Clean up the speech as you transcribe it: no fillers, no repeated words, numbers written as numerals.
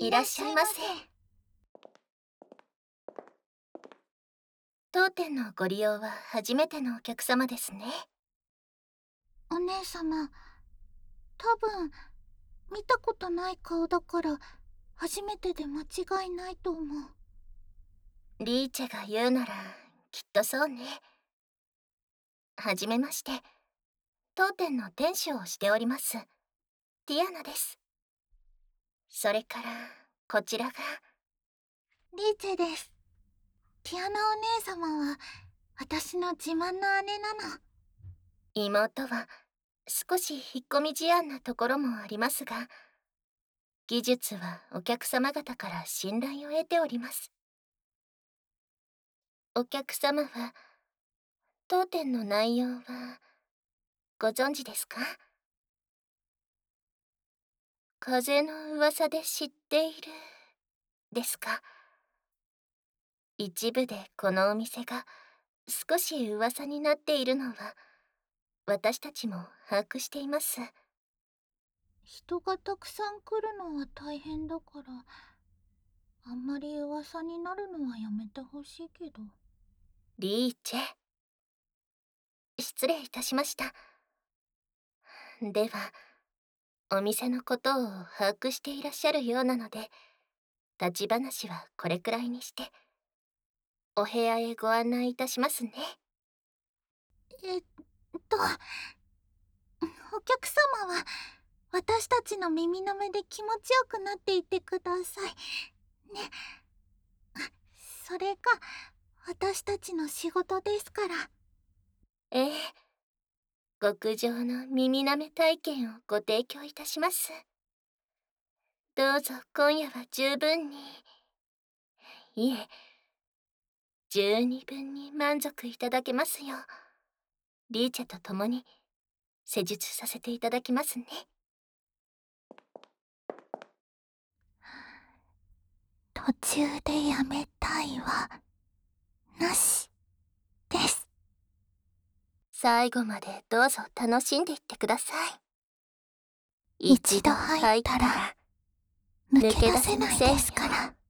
いらっしゃいませ。当店のご利用は初めてのお客様ですね。 お姉様、多分見たことない顔だから初めてで間違いないと思う。 リーチェが言うならきっとそうね。はじめまして。当店の店主をしておりますティアナです。それからこちらがリーチェです。ティアナお姉様は私の自慢の姉なの。 妹は少し引っ込み思案なところもありますが、技術はお客様方から信頼を得ております。お客様は当店の内容はご存知ですか？風の噂で知っているですか？一部でこのお店が少し噂になっているのは私たちも把握しています。 人がたくさん来るのは大変だから、あんまり噂になるのはやめてほしいけど。 リーチェ、失礼いたしました。ではお店のことを把握していらっしゃるようなので、立ち話はこれくらいにしてお部屋へご案内いたしますね。 えっと、お客様は私たちの耳の目で気持ちよくなっていてくださいね。それが私たちの仕事ですから。 ええ、極上の耳舐め体験をご提供いたします。どうぞ今夜は十分に、いえ、十二分に満足いただけますよう、リーチェと共に施術させていただきますね。 途中でやめたいはなしです。 最後までどうぞ楽しんでいってください。 一度入ったら抜け出せないですから。